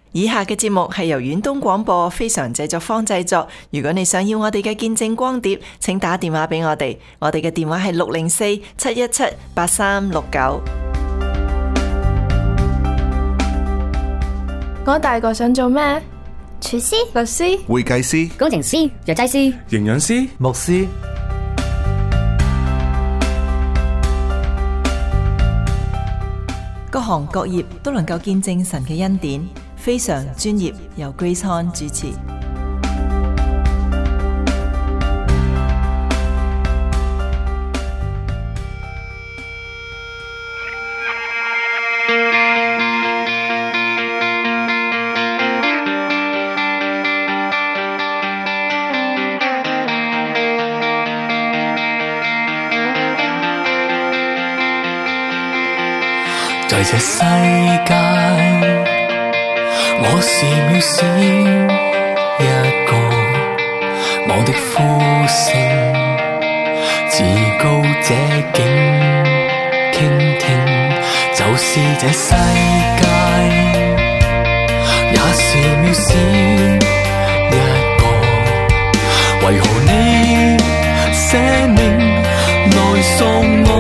以下嘅節目係由遠東廣播非常製作坊製作。如果你想要我哋嘅見證光碟，請打電話俾我哋。我哋嘅電話係604-717-8369。 我大個想做咩？ 廚師、 律師、 會計師、 工程師、藥劑師、 營養師、 牧師。 各行各業都能夠見證神嘅恩典，非常專業，由 Grace Han 主持。 在這世界，我是渺小一個，我的呼聲自高這境傾聽，就是這世界，也是渺小一個，為何你捨命來送我？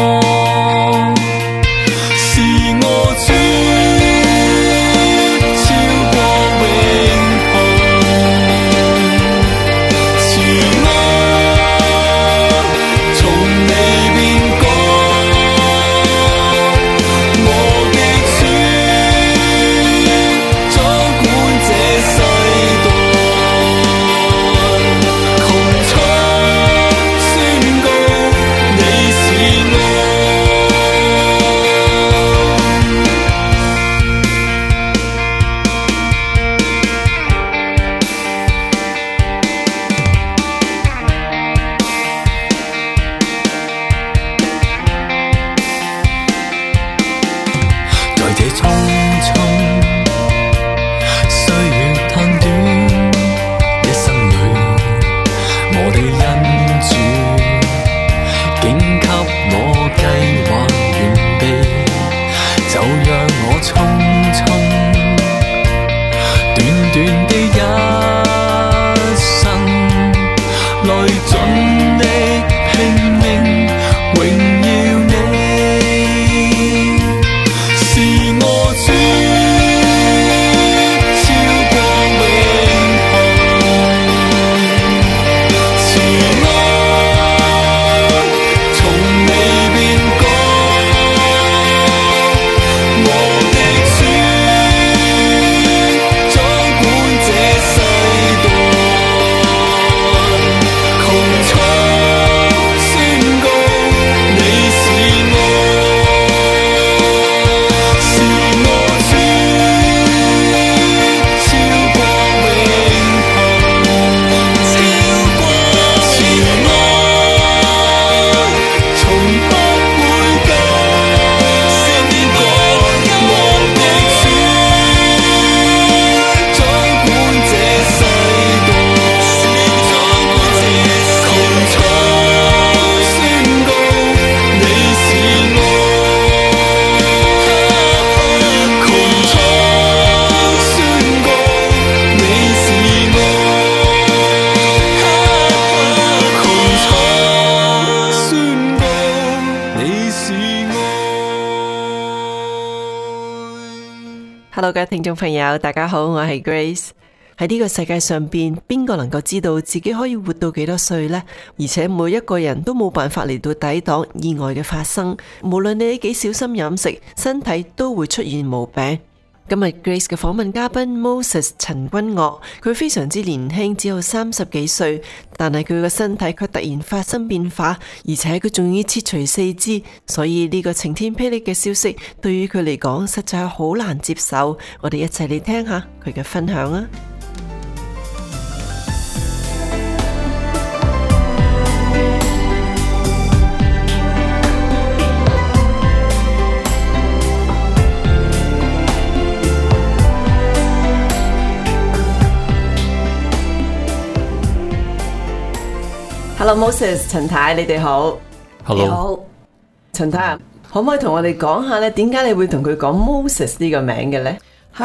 Hello， 各位聽眾朋友，大家好，我係 Grace。喺呢個世界上邊，邊個能夠知道自己可以活到幾多歲呢？而且每一個人都冇辦法嚟到抵擋意外嘅發生。無論你幾小心飲食，身體都會出現毛病。今日 Grace 嘅訪問嘉賓 Moses 陳君岳，佢非常之年輕，只有30幾歲，但係佢個身體卻突然發生變化，而且佢仲要切除四肢，所以呢個晴天霹靂嘅消息對於佢嚟講實在係好難接受。我哋一齊嚟聽下佢嘅分享啊！Hello Moses， 陳太，你哋好。 Hello， 你好。 陳太，可唔可以同我哋講下咧？點解你會同佢講 Moses 呢個名嘅呢？ 係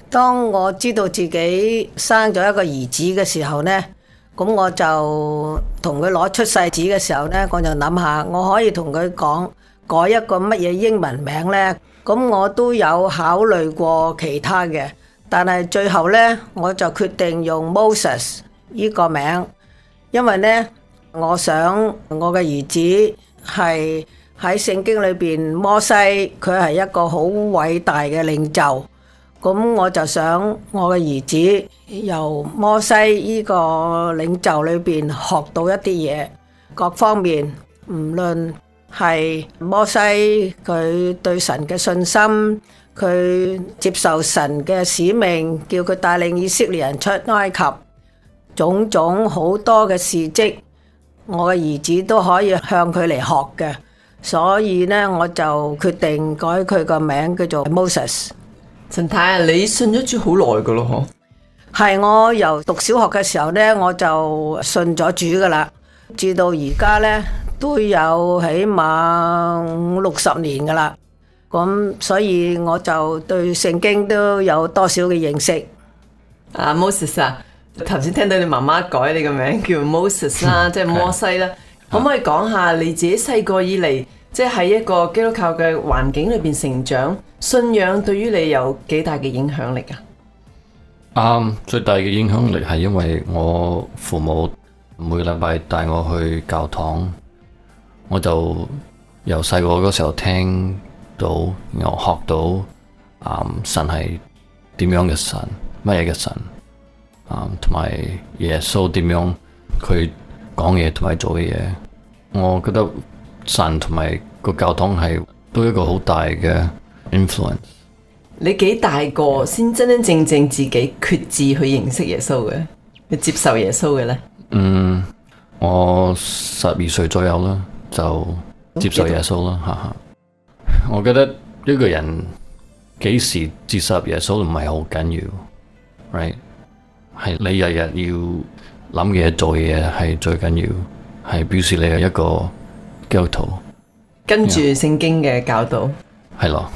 當我知道自己生咗一個兒子嘅時候呢，咁我就同佢攞出世紙嘅時候呢，我就諗下我可以同佢講改一個乜嘢英文名呢？咁我都有考慮過其他嘅，但係最後呢，我就決定用 Moses 呢個名，因為呢，我想我嘅兒子係喺聖經裏邊摩西，佢係一個好偉大嘅領袖。咁我就想我嘅兒子由摩西呢個領袖裏邊學到一啲嘢，各方面唔論係摩西佢對神嘅信心，佢接受神嘅使命，叫佢帶領以色列人出埃及，種種好多嘅事蹟，我嘅兒子都可以向佢嚟學嘅，所以呢，我就決定改佢個名叫做 Moses。 陳太啊，你信咗主好耐噶咯？ 係，我由讀小學嘅時候呢，我就信咗主噶啦，至到而家呢，都有起碼50-60年噶啦。咁所以我就對聖經都有多少嘅認識。 啊 Moses 啊，頭先聽到你媽媽改你個名叫 Moses 啦，即係摩西啦，可唔可以講下你自己細個以嚟，即係喺一個基督教嘅環境裏邊成長，信仰對於你有幾大嘅影響力啊？ 最大嘅影響力係因為我父母每個禮拜帶我去教堂，我就由細個嗰時候聽到，然後學到神係點樣嘅神，乜嘢嘅神，同埋耶穌點樣佢講嘢同埋做嘅嘢。我覺得神同埋個教堂係都一個好大嘅 influence。 你幾大個先真真正正自己決志去認識耶穌嘅，去接受耶穌嘅呢？ 我12歲左右啦，就接受耶穌啦。我覺得一個人幾時接受耶穌唔係好緊要 ，right？ 係你日日要諗嘅嘢、做嘅嘢係最緊要，係表示你係一個基督徒， 跟住聖經嘅教導。 係咯，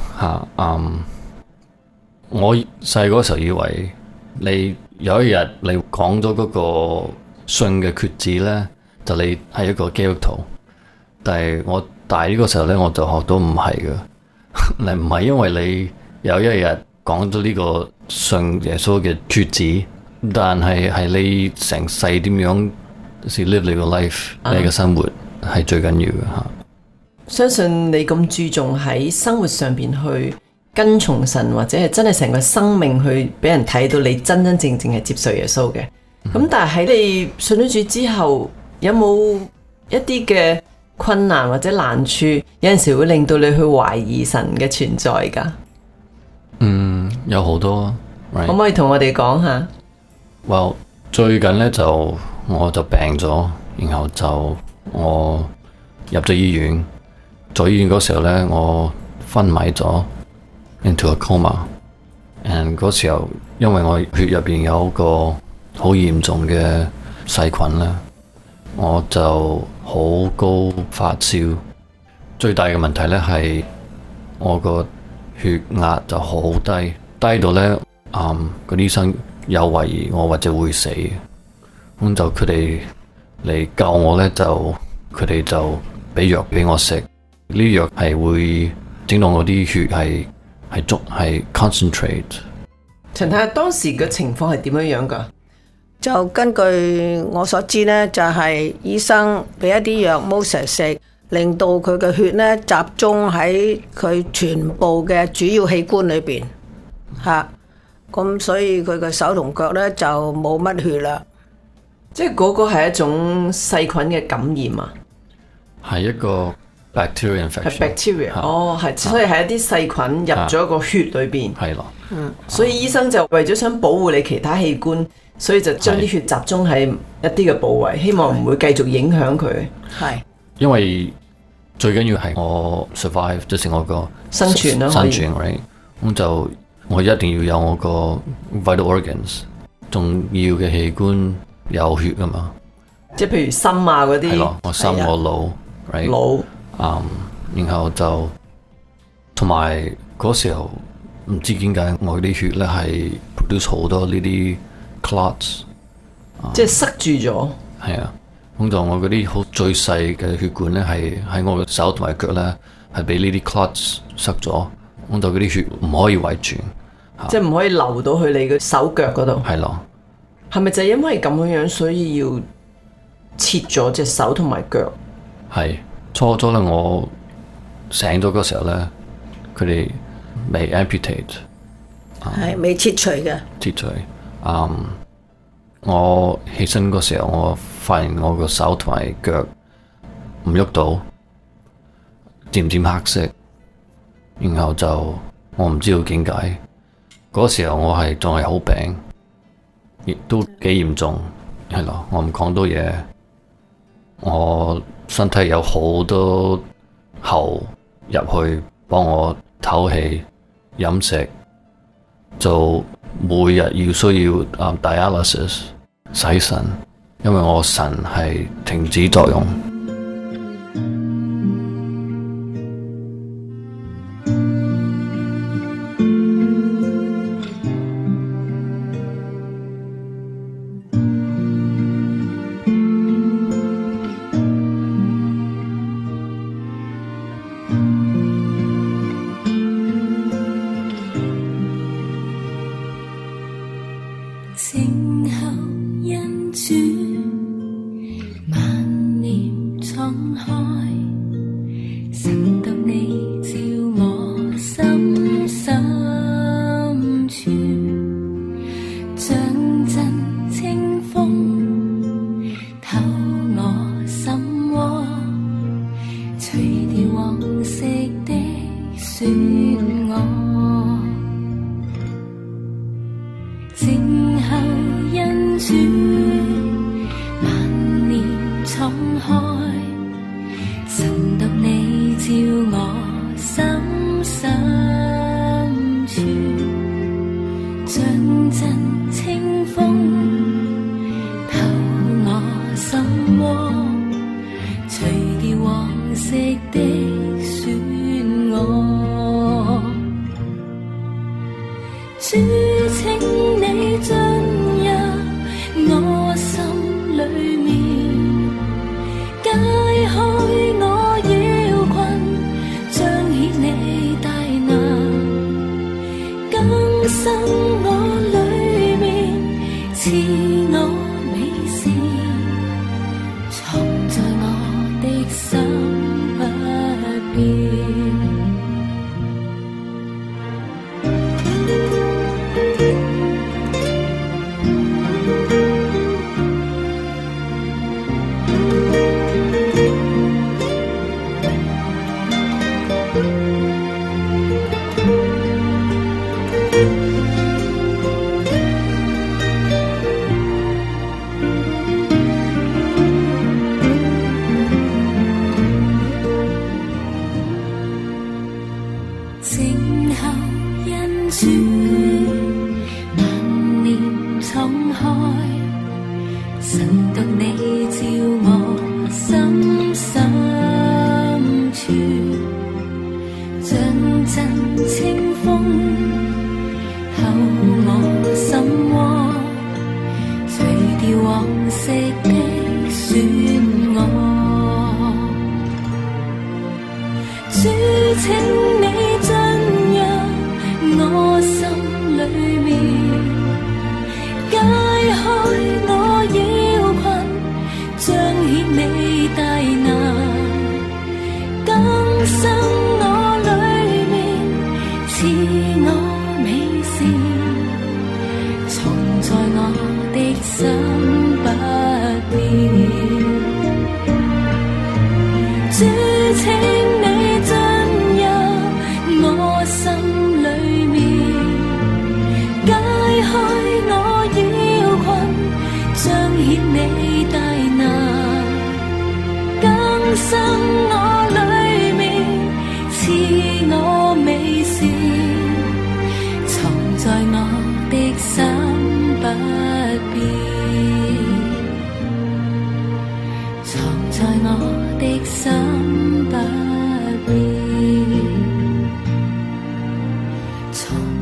我細嗰時候以為你有一日你講咗嗰個信嘅決志呢，就你係一個基督徒。但係我大呢個時候呢，我就學到唔係嘅，你唔係因為你有一日講咗呢個信耶穌嘅決志，但係你成世點樣是 live 你個 life，你嘅生活係最緊要嘅吓。 相信你咁注重喺生活上邊去跟從神，或者係真係成個生命去俾人睇到你真真正正係接受耶穌嘅。咁但係喺你信咗主之後，有冇一啲嘅困難或者難處，有陣時會令到你去懷疑神嘅存在噶？ 有好多， 可唔可以同我哋講下 ？Well， 最近呢我就病咗，然後就我入咗醫院。在醫院嗰時候呢，我昏迷咗 into a coma。and 嗰時候因為我血入邊有個好嚴重嘅細菌啦，我就好高發燒。最大嘅問題呢係我個血壓就好低，低到呢個醫生有懷疑我或者會死。咁就佢哋嚟救我呢，就佢哋就俾藥俾我食。呢啲藥係會整到我啲血係 concentrate。 陳太當時嘅情況係點樣噶？ 就根據我所知呢，就係醫生俾一啲藥 Moses 食，令到佢嘅血呢集中喺佢全部嘅主要器官裏邊吓，咁所以佢嘅手同腳呢就冇乜血啦。 即係嗰個係一種細菌嘅感染啊？ 係一個 bacteria infection。係 bacteria，係，所以係一啲細菌入咗個血裏邊。 係咯。 所以醫生就為咗想保護你其他器官，所以就將啲血集中喺一啲嘅部位，希望唔會繼續影響佢。係。 因為最緊要係我 survive， 即係我個生存啦， 生存 right。咁就我一定要有我個 vital organs， 重要嘅器官有血噶嘛。 即係譬如心啊嗰啲。係咯，我心我腦 right。 腦。 然後就同埋嗰時候唔知點解我啲血咧係 produce 好多呢啲 clots， 即係塞住咗。 係啊，咁就我嗰啲好最細嘅血管咧，係喺我嘅手同埋腳咧，係俾呢啲 clots 塞咗，咁就嗰啲血唔可以遺傳， 即係唔可以流到去你嘅手腳嗰度。 係咯。 係咪就係因為咁樣，所以要切咗隻手同埋腳？ 係初咧，我醒咗嗰時候咧，佢哋未 amputate， 係未切除嘅。 切除。我起身嗰時候，我發現我個手同埋腳唔喐到，漸黑色，然後就我唔知道點解。嗰時候我仲係好病，亦都幾嚴重，係咯。我唔講多嘢，我身體有好多喉入去幫我唞氣、飲食，就每日要需要dialysis 洗腎，因為我腎係停止作用。 靜候恩主，萬念敞開，神獨你照我心深處，像陣清風透我心窩，除掉往昔的損我。靜候恩主，萬念敞開，神獨你照我心深處，像陣清風透我心窩，除掉往昔的損我。主，請你進入我心裏面，解開我擾困，彰顯你大能，更新我裏面，賜我美善，藏在我的心不變。靜候恩主，萬念敞開，神獨你照我心深處，像陣清風透我心窩，除掉往昔的損我。主，請你進入我心裏面，解開我擾困，彰顯你大能，更新我裏面，賜我美善，藏在我的心不變。主，請你進入我心裏面，解開我擾困，彰顯你大能，更新我裏面，賜我美善，藏在我的心不變，藏在我的心不變。藏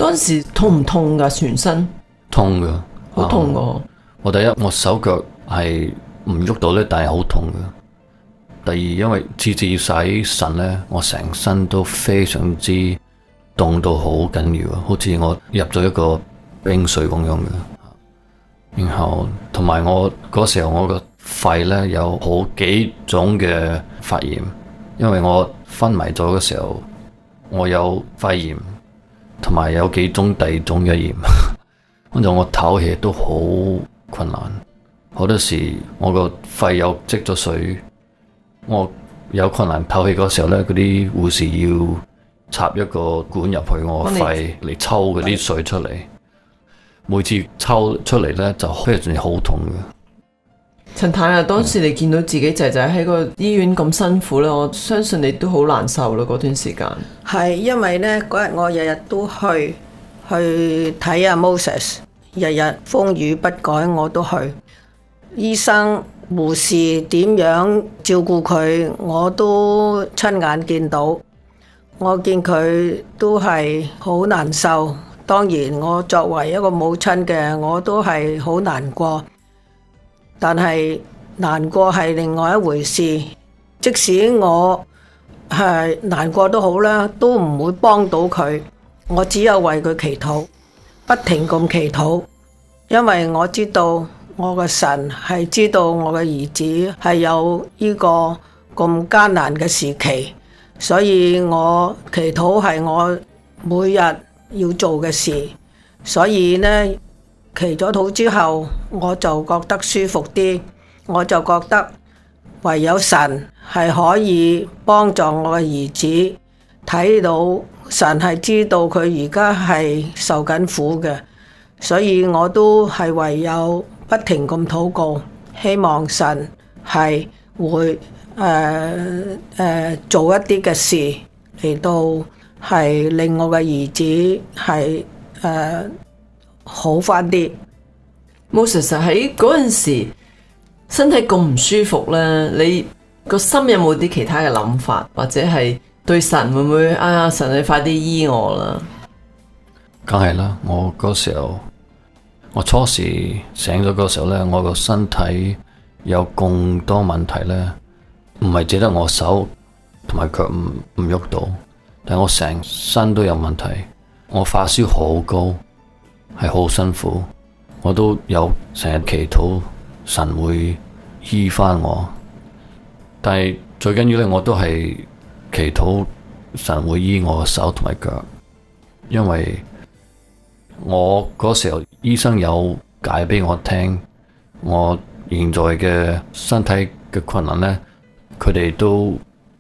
嗰陣時痛唔痛噶？全身痛㗎， 好痛㗎。 我第一，我手腳係唔喐到咧，但係好痛嘅。第二，因為次次要洗腎咧，我成身都非常之凍到好緊要，好似我入咗一個冰水咁樣嘅。然後同埋我嗰時候我個肺咧有好幾種嘅發炎，因為我昏迷咗嘅時候，我有肺炎，同埋有幾種第二種嘅炎，跟住我唞氣都好困難。好多時我個肺有積咗水，我有困難透氣嗰時候咧，嗰啲護士要插一個管入去我肺嚟抽嗰啲水出嚟。每次抽出嚟咧就非常之好痛嘅。 陳太啊，當時你見到自己仔仔喺個醫院咁辛苦咧，我相信你都好難受啦嗰段時間。 係因為呢嗰日我日日都去睇阿 Moses， 日日風雨不改我都去。醫生護士點樣照顧佢，我都親眼見到。我見佢都係好難受。當然我作為一個母親嘅，我都係好難過。但係難過係另外一回事。即使我係難過都好啦，都唔會幫到佢。我只有為佢祈禱，不停咁祈禱，因為我知道我嘅神係知道我嘅兒子係有呢個咁艱難嘅時期，所以我祈禱係我每日要做嘅事。所以呢，祈咗禱之後，我就覺得舒服啲，我就覺得唯有神係可以幫助我嘅兒子，睇到神係知道佢而家係受緊苦嘅，所以我都係唯有不停咁禱告，希望神係會做一啲嘅事嚟到係令我嘅兒子係好返啲。 Moses 喺嗰陣時身體咁唔舒服咧，你個心有冇啲其他嘅諗法，或者係對神會唔會神你快啲醫我啦？ 梗係啦，我嗰時候我初時醒咗嗰時候咧，我個身體有咁多問題咧，唔係只得我手同埋腳唔喐到，但係我成身都有問題。我發燒好高，係好辛苦，我都有成日祈禱神會醫返我。但係最緊要咧，我都係祈禱神會醫我手同埋腳，因為我嗰時候醫生有解俾我聽，我現在嘅身體嘅困難咧，佢哋都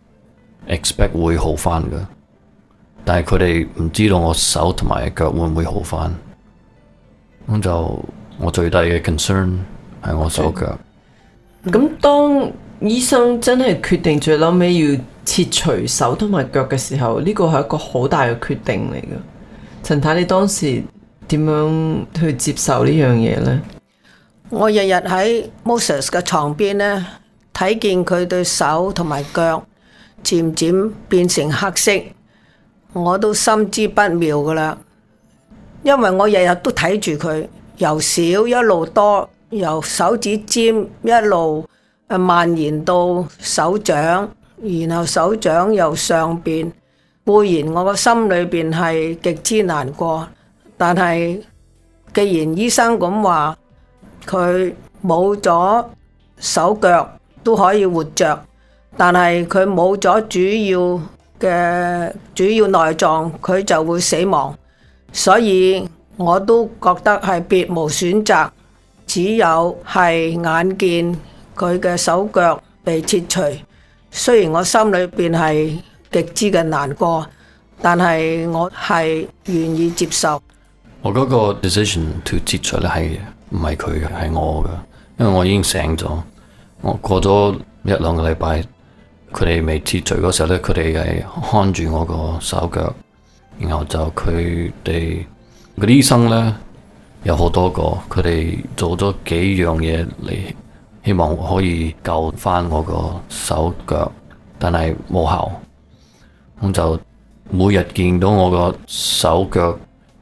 expect 會好返嘅，但係佢哋唔知道我手同埋腳會唔會好返。咁就我最大嘅 concern 係我手腳。 咁當醫生真係決定最後尾要切除手同埋腳嘅時候，呢個係一個好大嘅決定嚟嘅。陳太，你當時點樣去接受呢樣嘢呢？ 我日日喺 Moses 嘅床邊呢，睇見佢對手同埋腳漸漸變成黑色，我都心知不妙噶啦。因為我日日都睇住佢，由少一路多，由手指尖一路蔓延到手掌，然後手掌由上邊。固然我個心裏邊係極之難過，但係既然醫生咁話，佢冇咗手腳都可以活着，但係佢冇咗主要內臟，佢就會死亡。所以我都覺得係別無選擇，只有係眼見佢嘅手腳被切除。雖然我心裏邊係極之嘅難過，但係我係願意接受。 我嗰個 decision to 切除咧係唔係佢嘅，係我嘅，因為我已經醒咗。我過咗一兩個禮拜，佢哋未切除嗰時候咧，佢哋係看住我個手腳，然後就佢哋嗰啲醫生咧有好多個，佢哋做咗幾樣嘢嚟，希望可以救翻我個手腳，但係冇效。咁就每日見到我個手腳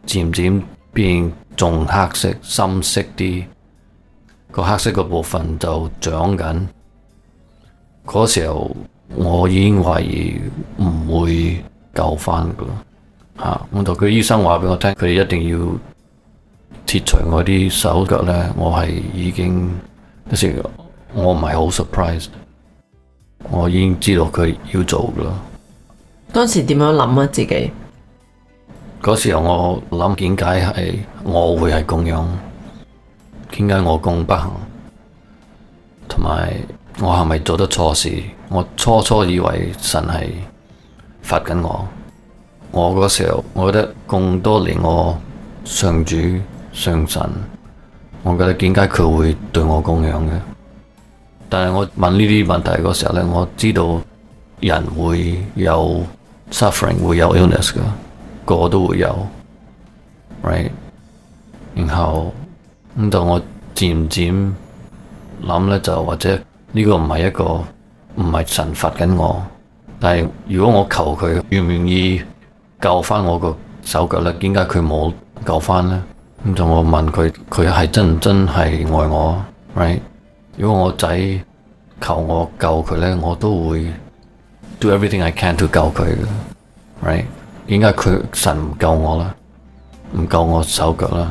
漸漸變仲黑色、深色啲，個黑色個部分就長緊。嗰時候我已經懷疑唔會救翻噶啦，我同佢醫生話俾我聽，佢哋一定要切除我啲手腳呢。我係已經，我唔係好 surprised， 我已經知道佢要做噶啦。 當時點樣諗啊？自己嗰時候我諗，點解係我會係咁樣？點解我咁不幸？同埋我係咪做得錯事？我初以為神係罰緊我。我嗰時候，我覺得咁多年我上主上神，我覺得點解佢會對我咁樣嘅？但係我問呢啲問題嗰時候呢，我知道人會有 suffering， 會有 illness 嘅，個個都會有 ，right？ 然後咁就我漸漸諗呢，就或者呢個唔係神罰緊我，但係如果我求佢願唔願意救翻我個手腳呢？點解佢冇救翻呢？咁就我問佢，佢係真係愛我 ，right？ 如果我仔求我救佢呢，我都會 do everything I can to 救佢嘅 ，right？ 點解神唔救我啦？唔救我手腳啦？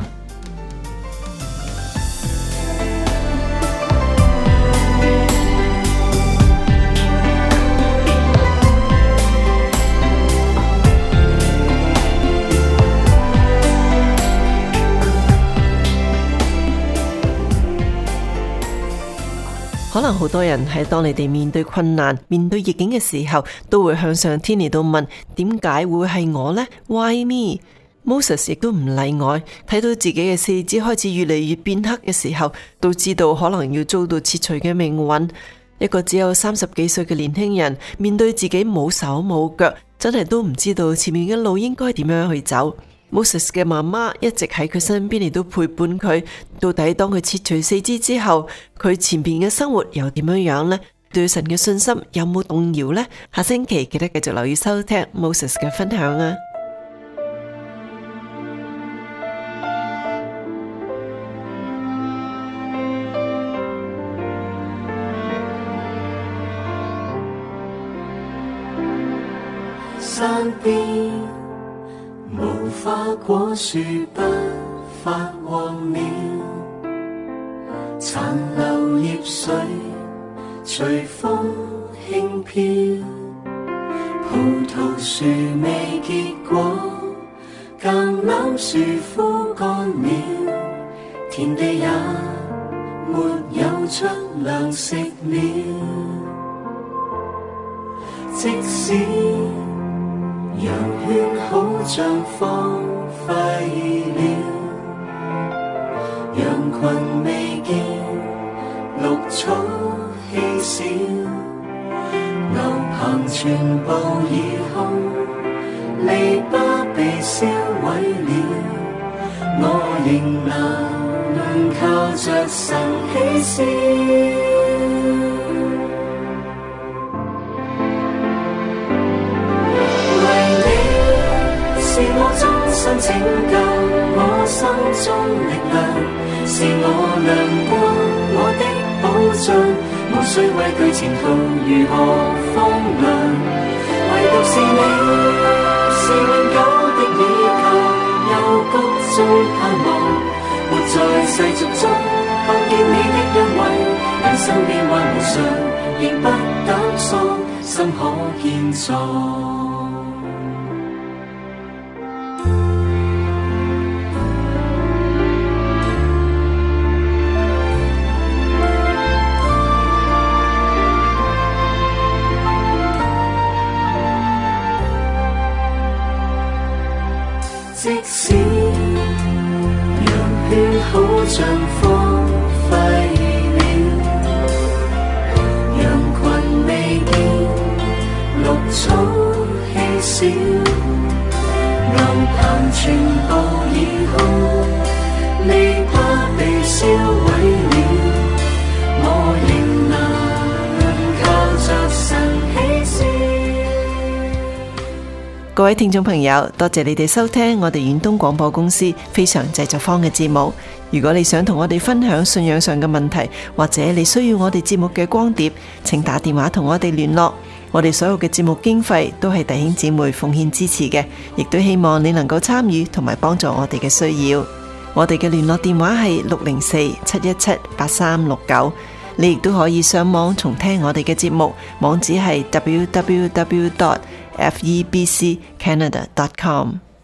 可能好多人喺當你哋面對困難、面對逆境嘅時候，都會向上天嚟到問：點解會係我呢？ Why me？ Moses 亦都唔例外。睇到自己嘅四肢開始越嚟越變黑嘅時候，都知道可能要遭到切除嘅命運。一個只有30幾歲嘅年輕人，面對自己冇手冇腳，真係都唔知道前面嘅路應該點樣去走。Moses 嘅媽媽一直喺佢身邊嚟到陪伴佢，到底當佢切除四肢之後，佢前邊嘅生活又點樣呢？對神嘅信心有冇動搖呢？下星期記得繼續留意收聽 Moses 嘅分享啊！ 山邊無花果樹不發黃了，殘留葉水隨風輕飄，葡萄樹未結果，橄欖樹枯乾了，田地也沒有出糧食了。即使羊圈好像荒廢了，羊群未見，綠草稀少，牛棚全部已空，籬笆被燒毀了，我仍能靠着神喜笑。是我終身拯救，我心中力量，是我亮光，我的保障，無需畏懼前途如何荒涼，唯獨是你，是永久的依靠，幽谷中盼望，活在世俗中，看見你的恩惠，人生變幻無常，仍不膽喪，心可建造。即使羊圈好像荒廢了，羊群未見，綠草稀少，牛棚全部已空，籬笆被燒毀了，我仍能靠着神喜笑。 各位聽眾朋友，多謝你哋收聽我哋遠東廣播公司非常製作坊嘅節目。如果你想同我哋分享信仰上嘅問題，或者你需要我哋節目嘅光碟，請打電話同我哋聯絡。我哋所有嘅節目經費都係弟兄姊妹奉獻支持嘅，亦都希望你能夠參與同埋幫助我哋嘅需要。我哋嘅聯絡電話係604-717-8369。你亦都可以上網重聽我哋嘅節目，網址係www.febccanada.com。